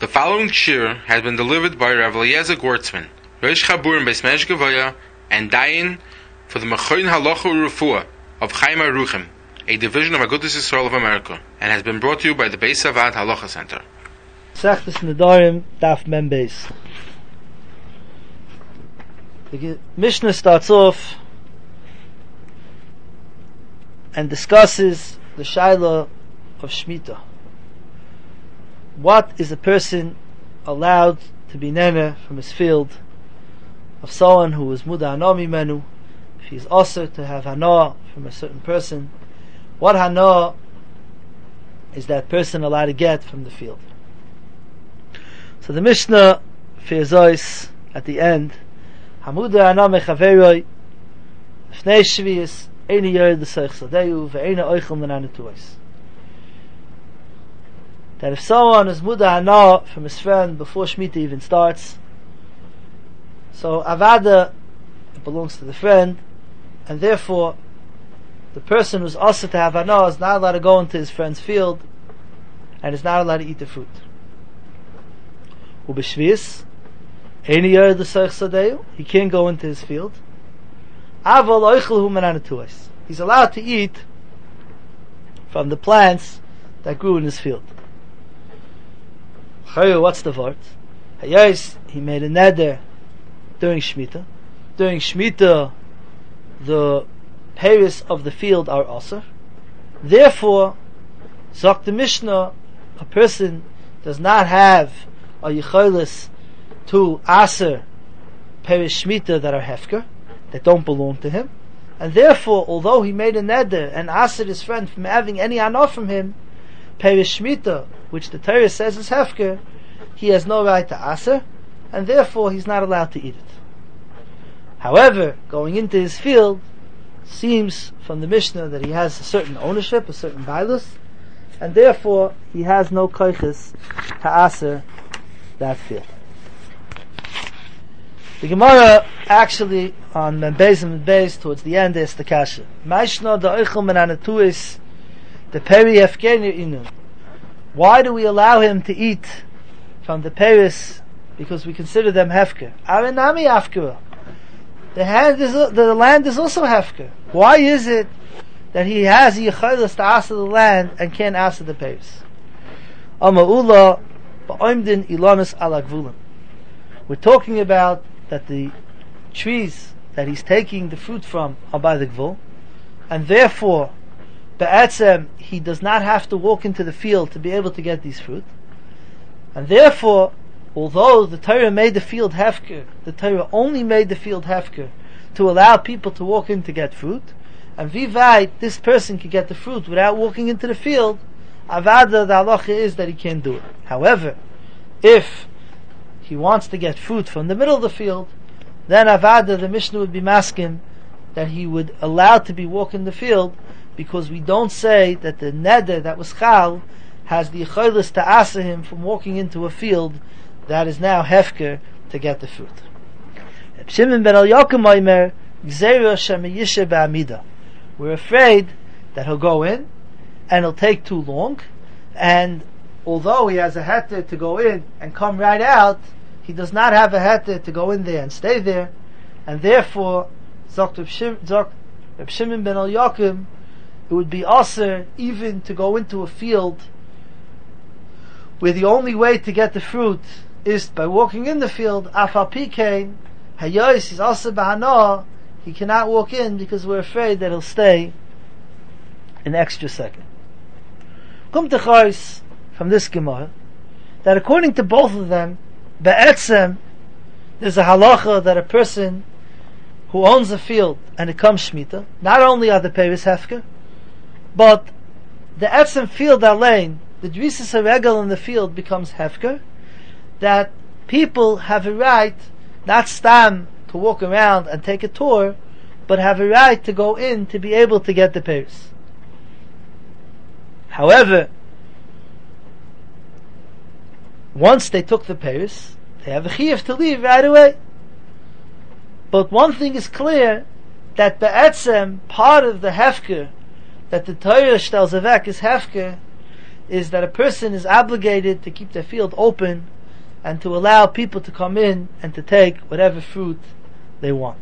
The following shir has been delivered by Rav Eliezer Gortzman, Rosh Chabur in Beis Medrash Gavoya, and Dayan for the Mechoin Halacha U'Refuah of Chaim Aruchim, a division of Agudas Yisrael of America, and has been brought to you by the Beis Avad Halacha Center. Sechtes Nedarim, Daf Mem Beis. The Mishnah starts off and discusses the Shaila of Shemitah. What is a person allowed to be nene from his field of someone who is muda hana mimenu? If he is also to have hana from a certain person, what hana is that person allowed to get from the field? So the Mishnah fears at the end, Hamuda hana mechaveroi fnei shvius eini yored l'soich sadeu ve'eina oichel menan etuos. That if someone is muda hana from his friend before Shemitah even starts, so avada, it belongs to the friend, and therefore the person who's also to have hana is not allowed to go into his friend's field and is not allowed to eat the fruit. Ubeshvius eini yored l'soich sadeu, he can't go into his field. Aval oichel hu menan etuos, he's allowed to eat from the plants that grew in his field. What's the word? Hayos, he made a neder during Shemitah. During Shemitah, the peiros of the field are aser. Therefore, Zok the Mishnah, a person does not have a yicholos to aser peiros Shemitah that are hefker, that don't belong to him, and therefore, although he made a neder and aser his friend from having any hana from him, peiros Shemitah, which the Torah says is hefker, he has no right to aser, and therefore he's not allowed to eat it. However, going into his field seems from the Mishnah that he has a certain ownership, a certain bailus, and therefore he has no koiches to aser that field. The Gemara actually on Beis and Beis towards the end is the kasha. Maishna da oichel menan etuos the peri hefkenu inu. Why do we allow him to eat from the peiros? Because we consider them hefker. Arenami hefker. The land is also hefker. Why is it that he has yicholos to ask the land and can't ask the peiros? Ama'ula ba'omdin ilanus ala gvulim. We're talking about that the trees that he's taking the fruit from are by the gvul, and therefore Ba'atzem, he does not have to walk into the field to be able to get these fruit. And therefore, although the Torah made the field hefker, the Torah only made the field hefker to allow people to walk in to get fruit, and vivai, this person can get the fruit without walking into the field, avada, the halacha is that he can't do it. However, if he wants to get fruit from the middle of the field, then avada, the Mishnah would be masking that he would allow to be walking the field, because we don't say that the neder that was chal has the yicholos to aser him from walking into a field that is now hefker to get the fruit. Shimon ben Elyakim omer gzeira shemiyishe ba'amida. We're afraid that he'll go in and it'll take too long, and although he has a heter to go in and come right out, he does not have a heter to go in there and stay there, and therefore Zok Reb Shimon ben Elyakim, it would be aser even to go into a field where the only way to get the fruit is by walking in the field. Afal pikein hayos is aser b'hana, he cannot walk in because we're afraid that he'll stay an extra second. Come to chayis from this Gemara that according to both of them, be'etzem, there's a halacha that a person who owns a field and it comes Shemitah, not only are the peiros hefker, but the etzem field alein, the drisas haregel in the field becomes hefker, that people have a right, not stam to walk around and take a tour, but have a right to go in to be able to get the peiros. However, once they took the peiros, they have a chiyuv to leave right away. But one thing is clear, that be'etzem, part of the hefker that the Torah shtel zavek is hefker, is that a person is obligated to keep their field open and to allow people to come in and to take whatever fruit they want.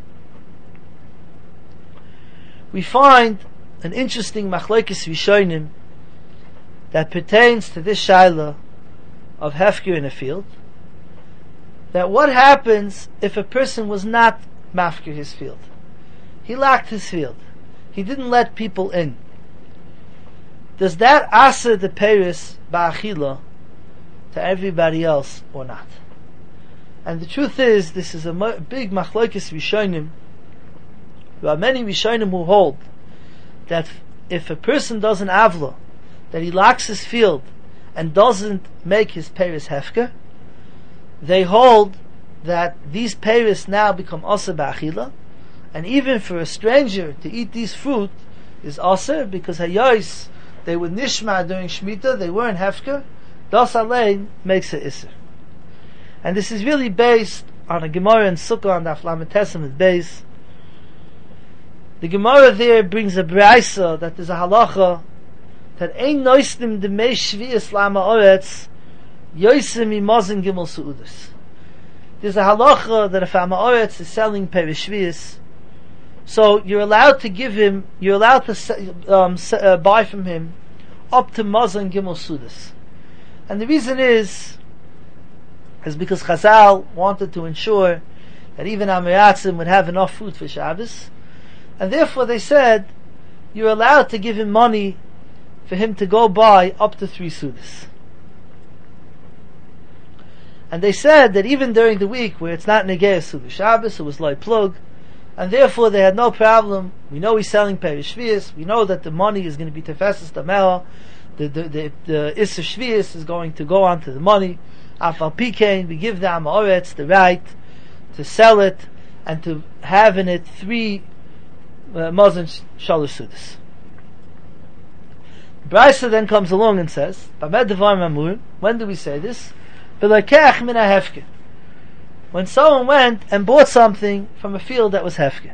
We find an interesting machlokes rishonim that pertains to this shaila of hefker in a field, that what happens if a person was not mafker his field? He locked his field. He didn't let people in. Does that aser the peris ba'achila to everybody else or not? And the truth is, this is a big machlokes rishonim. There are many rishonim who hold that if a person does an avla, that he locks his field and doesn't make his peris hefker, they hold that these peris now become aser ba'achila, and even for a stranger to eat these fruit is aser, because hayos, they were nishma during Shemitah, they weren't hefker. Das alein makes it iser. And this is really based on a Gemara in Sukkah on the Aflametesem is based. The Gemara there brings a braisa that there's a halacha that ein noistim de mei shvi'is lama oretz yoisem imazin gimel su'udus. There's a halacha that if Ama Oretz is selling perish shvi'is, so you're allowed to give him, you're allowed to buy from him up to mazon gimel su'udus. And the reason is because Chazal wanted to ensure that even Amiratzim would have enough food for Shabbos, and therefore they said you're allowed to give him money for him to go buy up to 3 sudas. And they said that even during the week where it's not Negei Suda Shabbos, it was like plug, and therefore they had no problem. We know he's selling perish shvius. We know that the money is going to be tefesses tamela. The Isser Shvius is going to go on to the money. Afal Pikein, we give the Ama Oretz the right to sell it and to have in it 3 Mazon Shalosh Sudas. Brisa then comes along and says, when do we say this? When someone went and bought something from a field that was hefker.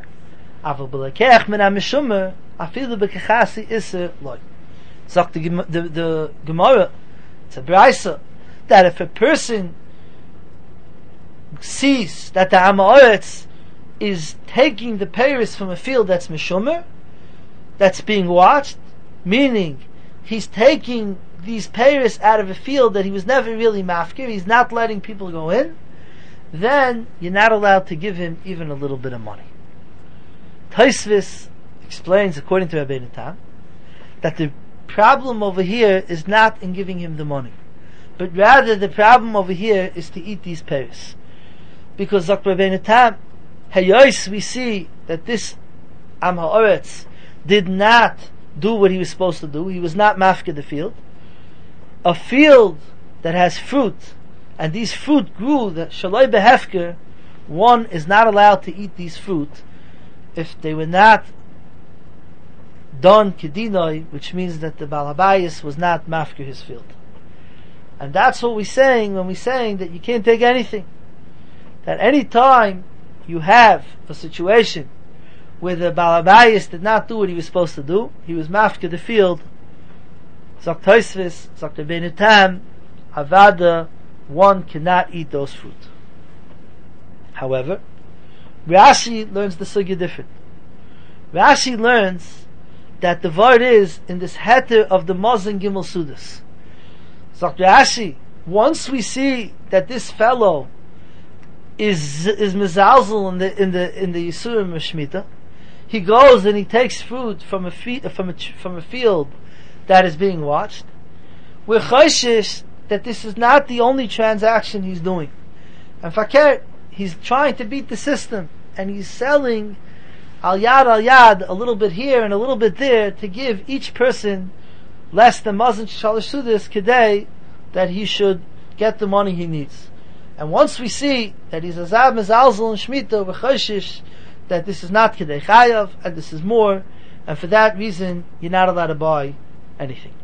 So the Gemara, it's a Brisa, that if a person sees that the Ama Oretz is taking the peiros from a field that's mishumer, that's being watched, meaning he's taking these peiros out of a field that he was never really mafkir, he's not letting people go in, then you're not allowed to give him even a little bit of money. Tosfos explains, according to Rabbeinu Tam, that the problem over here is not in giving him the money, but rather the problem over here is to eat these peiros. Because Rabbeinu Tam, hayos, we see that this Am HaOretz did not do what he was supposed to do. He was not mafkir the field. A field that has fruit, and these fruit grew, that shaloi behefker, one is not allowed to eat these fruit if they were not done kedinoi, which means that the Baal Habayis was not mafkir his field. And that's what we're saying when we're saying that you can't take anything. That any time you have a situation where the Baal Habayis did not do what he was supposed to do, he was mafkir the field, Zok Tosfos, Zok Rabbeinu Tam, Avada, one cannot eat those fruit. However, Rashi learns the sugya different. Rashi learns that the word is in this heter of the Mazon Gimel Sudas. Zok Rashi, once we see that this fellow is mezalzel in the Yisurim of Shemitah, he goes and he takes fruit from a field that is being watched. We're chayshish that this is not the only transaction he's doing. And fakir, he's trying to beat the system, and he's selling al yad, a little bit here and a little bit there, to give each person less than mazon shalosh sudas kedei, that he should get the money he needs. And once we see that he's azab mezalzel and shmita, we're chayshish that this is not kedei chayav, and this is more, and for that reason you're not allowed to buy anything.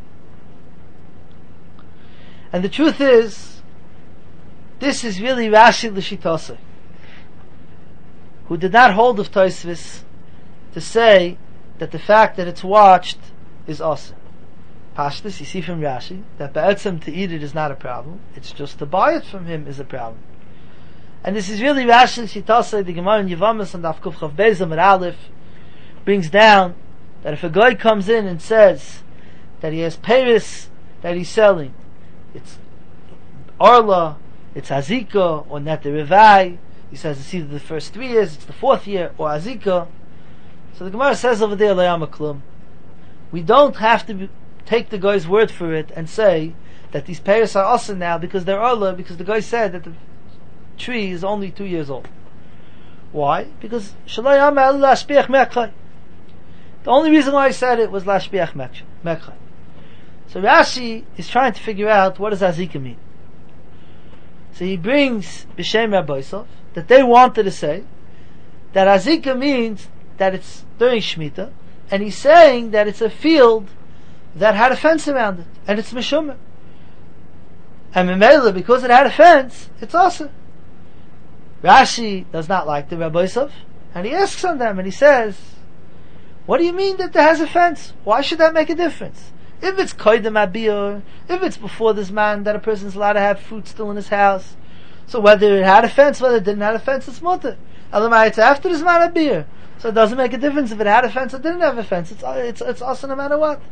And the truth is, this is really Rashi l'shitase, who did not hold of Tosfos to say that the fact that it's watched is awesome. Pashtus, you see from Rashi, that Ba'etzem to eat it is not a problem. It's just to buy it from him is a problem. And this is really Rashi Shitasa, the Gemara in Yevamos and Daf Kuf Chav Bezam at Aleph, brings down that if a guy comes in and says that he has Paris that he's selling, it's Arla, it's Azika, or Net Revai, he says it's either the first 3 years, it's the 4th year, or Azika. So the Gemara says over there, Layama Klum, we don't have to take the guy's word for it and say that these Paris are awesome now because they're Arla, because the guy said that the tree is only 2 years old. Why? Because the only reason why I said it was Lashbiach Mekchai. So Rashi is trying to figure out what does Azika mean. So he brings B'Shem Rabbeisov that they wanted to say that Azika means that it's during Shemitah, and he's saying that it's a field that had a fence around it, and it's Meshumah. And Memela, because it had a fence, it's awesome. Rashi does not like the Rabbeisov, and he asks on them, and he says, what do you mean that there has a fence? Why should that make a difference? If it's koydem abiyur, if it's before this man that a person's allowed to have fruit still in his house, so whether it had a fence, whether it didn't have a fence, it's mutter. Elamai, it's after this man abiyur, so it doesn't make a difference if it had a fence or didn't have a fence. It's awesome no matter what.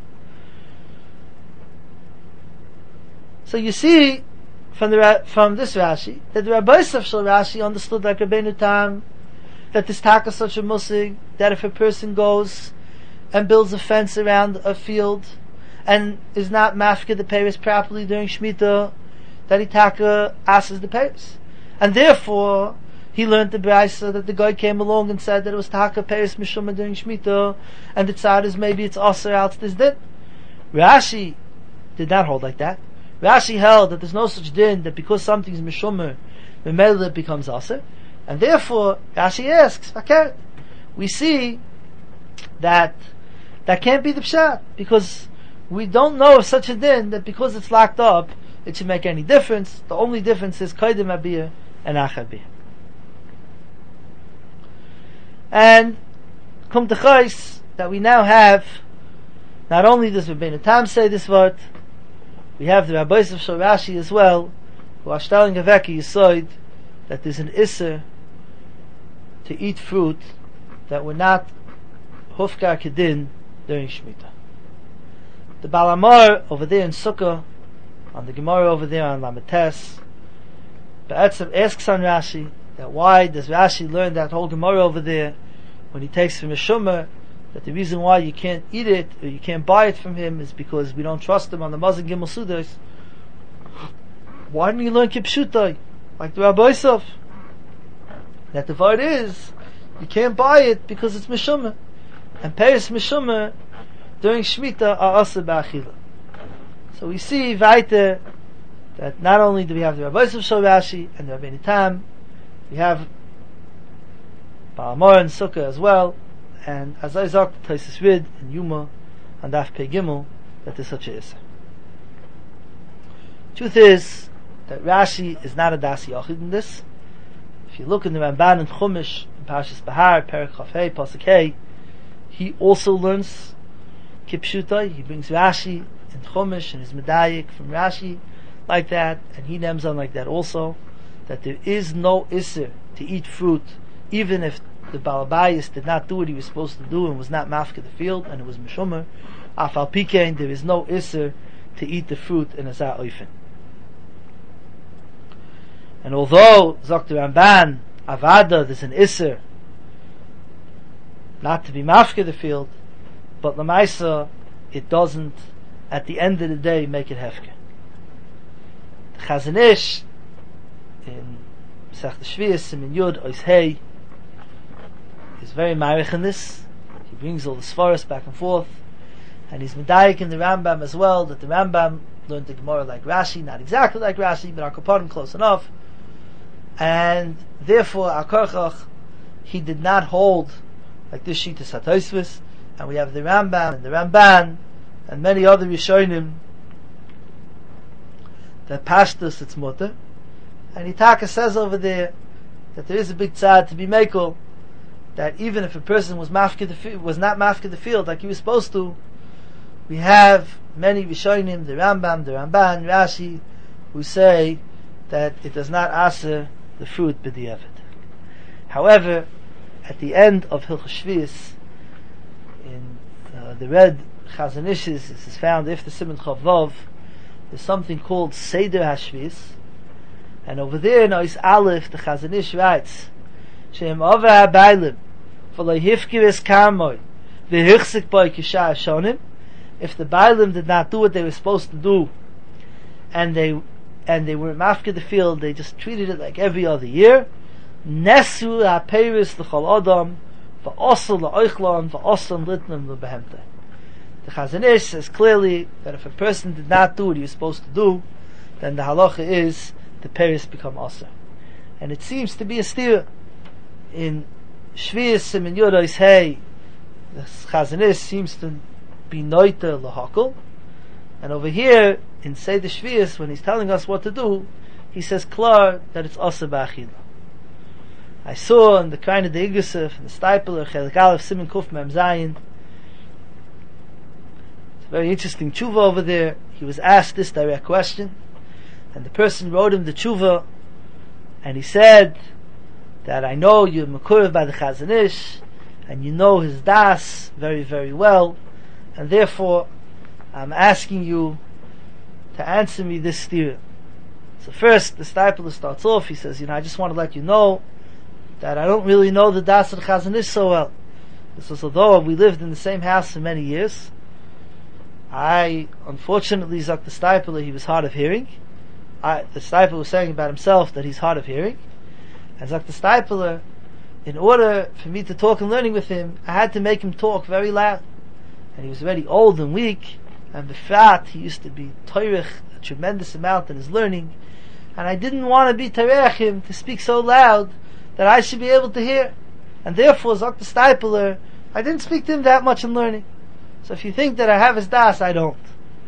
So you see from this Rashi that the Rabbeisov Shel Rashi understood like Rabbeinu Tam that this taka is such a musig that if a person goes and builds a fence around a field and is not mafked the peiros properly during Shemitah, that he taka asks the peiros, and therefore he learned the brayso that the guy came along and said that it was taka peiros mishuma during Shemitah, and the tzad is maybe it's aser out this din. Rashi did not hold like that. Rashi held that there's no such din that because something is mishumer, memela it becomes aser, and therefore Rashi asks, okay, we see that can't be the pshat, because we don't know of such a din that because it's locked up it should make any difference. The only difference is koydem abiyah and achabiyah. And come to chais that we now have, not only does Rabbeinu Tam say this word, we have the Rabbeisov Shel Rashi as well, who are telling a veki yisoid that there's an isser to eat fruit that were not hufkar kedin during Shemitah. The Balamar over there in Sukkah, on the Gemara over there on Lamites, Be'etzem asks on Rashi that why does Rashi learn that whole Gemara over there when he takes from a shumer, that the reason why you can't eat it or you can't buy it from him is because we don't trust him on the Mazon Gimel Sudos. Why didn't you learn Kipshutai like the Rabbeisov? That the word is you can't buy it because it's Meshumah, and Peiros Meshumah during Shemitah are Asur Ba'achila. So we see weiter that not only do we have the Rabbeisov Shel Rashi and the Rabbeinu Tam, we have Balamor and Sukkah as well, and as I sagt Taisus Rid and Yuma and Daf Pei Gimel that there's such a Issa. Truth is that Rashi is not a Das Yochid in this. If you look in the Ramban and Chumash in Parashas Bahar, Perek Chaf Hei, Pasuk Hei, he also learns Kipshutai. He brings Rashi in Chumash and his Medayik from Rashi like that, and he names on like that also, that there is no Isser to eat fruit even if the Balabayas did not do what he was supposed to do and was not mafka the field and it was Meshumer. Afal Pikein, there is no Isser to eat the fruit in a Za'oifen. And although Dr. Ramban Avada there's an Isser not to be mafka the field, but Lamaisa it doesn't at the end of the day make it hefker. The Chazon Ish in Masechta Shvius in Yud Ois Hei is very marich in this. He brings all the svaros back and forth, and he's medayik in the Rambam as well, that the Rambam learned the Gemara like Rashi, not exactly like Rashi, but Akapadim close enough, and therefore Akarchach he did not hold like this sheet is Hataisvis, and we have the Rambam and the Ramban and many other Rishonim that pashtus its mutter, and Hitaka says over there that there is a big tzad to be mekel, that even if a person was not mafked the field like he was supposed to, we have many Rishonim, the Rambam, the Ramban, Rashi, who say that it does not aser the fruit b'diavad. However, at the end of Hilchos Shvius, in the red Chazon Ish, this is found after Siman Chav Vav, there's something called Seder HaShvius, and over there in Ois Aleph, the Chazon Ish writes, She'em over ha'baylim, v'lo hifkiris karmoi, v'hichzik boi kisha hashonim. If the baylim did not do what they were supposed to do, and they were mafkid the field, they just treated it like every other year, Nesu ha'peiris l'chol odom, v'osel l'oichlon, v'osel litnim l'behemte. The Chazon Ish says clearly that if a person did not do what he was supposed to do, then the halacha is the peiris become osir. And it seems to be a steer. In Shvius Siman Yodos Hey, the Chazon Ish seems to be noiter l'hakol, and over here in Seder Shvius, when he's telling us what to do, he says klar that it's osir b'achila. I saw in the Kraina de Igrasef, in the Stipler, Chelik Aleph, Siman Kuf Mem Zayin, it's a very interesting tshuva over there. He was asked this direct question, and the person wrote him the tshuva, and he said that I know you're Mekurev by the Chazon Ish, and you know his das very, very well, and therefore I'm asking you to answer me this stira. So first, the Stipler starts off, he says, I just want to let you know that I don't really know the das of the Chazon Ish so well. This was although we lived in the same house for many years. I, unfortunately, Zak the Stipler, he was hard of hearing. The Stipler was saying about himself that he's hard of hearing. And Zak the Stipler, in order for me to talk and learning with him, I had to make him talk very loud. And he was already old and weak, and befrat, he used to be toirich a tremendous amount in his learning, and I didn't want to be toirich him to speak so loud that I should be able to hear. And therefore, Zak the Stipler, I didn't speak to him that much in learning. So if you think that I have his das, I don't.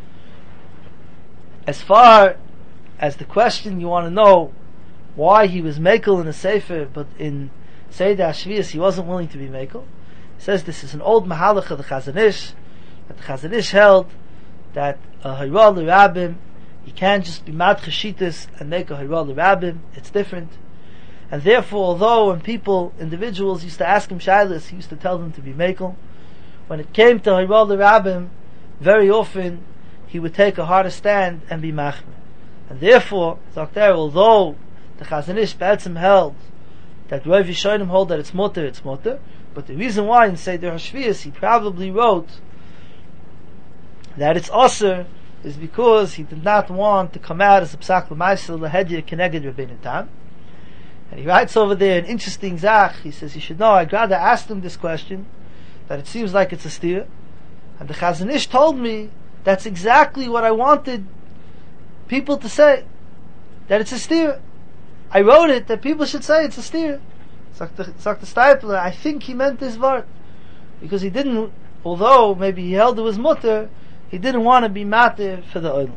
As far as the question you want to know, why he was mekel in a sefer, but in Seder HaShvius he wasn't willing to be mekel. He says this is an old mahalach of the Chazon Ish, that the Chazon Ish held that a hayra l'rabim, you can't just be mad chashitis and make a hayra l'rabim, it's different. And therefore, although when individuals used to ask him shaylas, he used to tell them to be mekel. When it came to hayra l'rabim, very often he would take a harder stand and be machmir. And therefore, although the Chazon Ish Be'etzim held that Rav Yishonim hold that it's mutter, but the reason why in Seder HaShvius he probably wrote that it's osir is because he did not want to come out as a psak l'maisel l'hedya keneged Rabbeinu Tam. And he writes over there an interesting zach. He says, you should know, I'd rather ask them this question, that it seems like it's a steer, and the Chazon Ish told me that's exactly what I wanted people to say, that it's a steer. I wrote it that people should say it's a steer. Sagt the Stipler, I think he meant this word, because he didn't, although maybe he held it was mutter, he didn't want to be matir for the oil.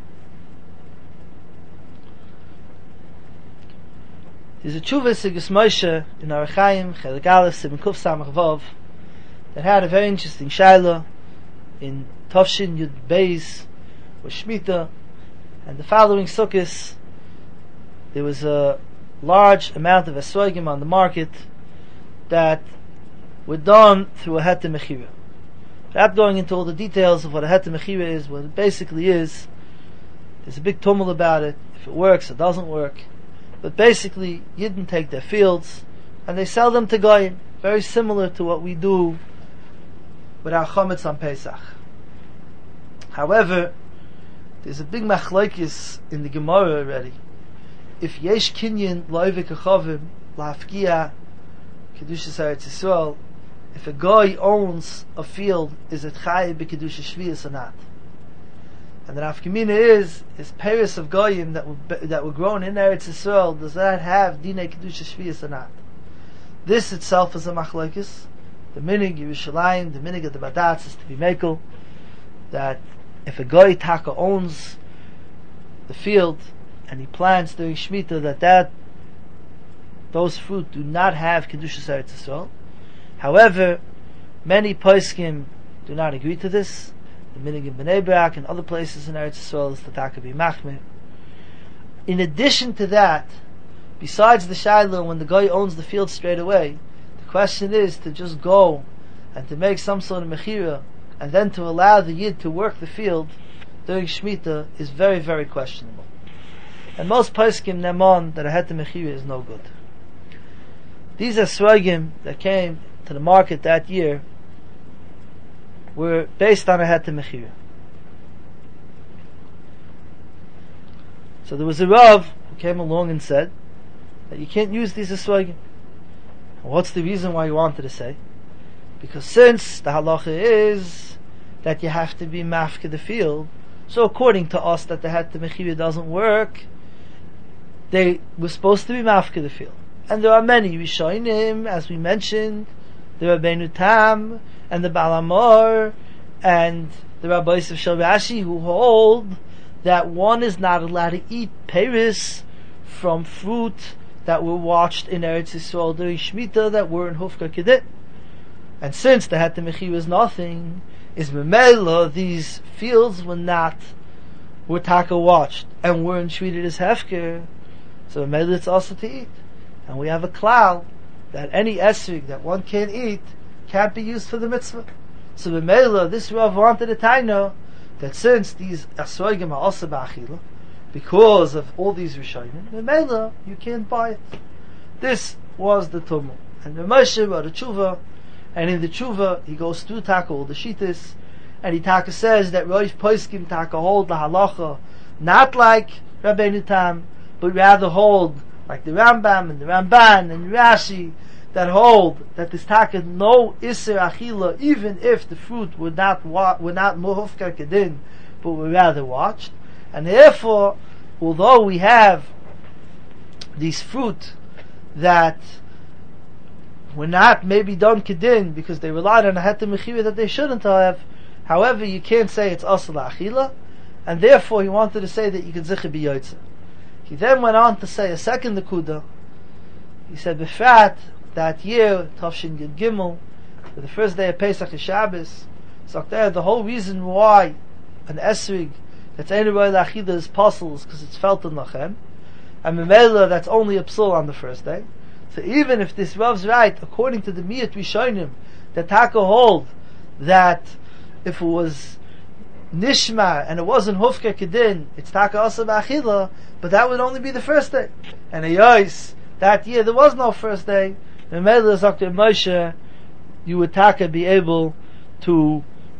There's a tshuva Sigus Moshe in Orach Chaim, Chelik Aleph, Siman Kuf Samach Vav, that had a very interesting shaila in Tovshin Yud Beis, or Shemitah, and the following Sukkos, there was a large amount of esrogim on the market that were done through a heter mechira. Without going into all the details of what a heter mechira is, what it basically is, there's a big tumult about it, if it works, it doesn't work. But basically, Yidden take their fields and they sell them to Goyim, very similar to what we do with our chametz on Pesach. However, there's a big machlokes in the Gemara already. If yesh kinyan lo'ivik achavim la'afkia kedushas Eretz Yisrael, if a guy owns a field, is it chayiv b'kedushas shviyas or not? And the nafkamina is peiros of goyim that were grown in Eretz Yisrael, does that have dinei kedushas shviyas or not? This itself is a machlokes. The minig Yerushalayim, the minig of the Badatz is to be mekel, that if a guy taka owns the field and he plants during Shemitah that those fruit do not have Kedushas Eretz Yisrael. However, many poskim do not agree to this. the minig in Bnei Brak and other places in Eretz Yisrael is the taka be machmir. In addition to that, besides the shaila when the guy owns the field straight away, the question is to just go and to make some sort of mechira and then to allow the yid to work the field during Shemitah is very, very questionable. And most poskim nemon that a heter mechira is no good. These esrogim that came to the market that year were based on a heter mechira. So there was a Rav who came along and said that you can't use these esrogim. What's the reason why you wanted to say? Because since the halacha is that you have to be mafke the field, so according to us that the heter mechira doesn't work, they were supposed to be mafke the field. And there are many Rishonim, as we mentioned, the Rabbeinu Tam, and the Baal Hamor, and the Rabbis of Shel Rashi, who hold that one is not allowed to eat peris from fruit that were watched in Eretz Yisrael during Shemitah that were in Hufka Kedit. And since the heter mechira is nothing, is memela, these fields were taka watched and weren't treated as hefker, so memela it's also to eat. And we have a klal that any esrig that one can't eat can't be used for the mitzvah. So memela, this Rav wanted to taino that since these asrogim are also ba'achila, because of all these rishonim, memela you can't buy it. This was the tumul. And the Moshe wrote a tshuva, and in the tshuva he goes through taka all the shittas, and he taka says that Rosh Poskim taka hold the halacha not like Rabbeinu Tam, but rather hold like the Rambam and the Ramban and Rashi that hold that this taka no iser achila, even if the fruit were not muhufkar kedin, but were rather watched. And therefore, although we have these fruit that were not maybe done kedin because they relied on a heter mechira that they shouldn't have, however, you can't say it's asal achila, and therefore he wanted to say that you could zicher b'yotzeh. He then went on to say a second nekuda. He said, b'frat, that year, Tavshin Gid Gimel, for the first day of Pesach is Shabbos, so there, the whole reason why an esrig that's anyway l'achida is possible is because it's felt in lachem, and memela that's only a psul on the first day. So even if this Rav's right, according to the Miyat Rishonim, that taka hold that if it was nishma and it wasn't hufka kedin, it's taka asa b'achila, but that would only be the first day. And that year there was no first day. The Memela Dr. Moshe, you would taka be able to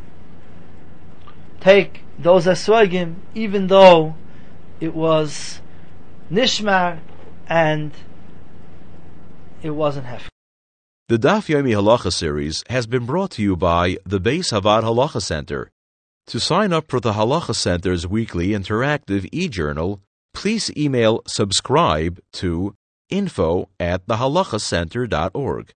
take those esrogim, even though it was nishmar and it wasn't hefker. The Daf Yomi Halacha series has been brought to you by the Beis Havad Halacha Center. To sign up for the Halacha Center's weekly interactive e-journal, please email subscribe to info@thehalachacenter.org.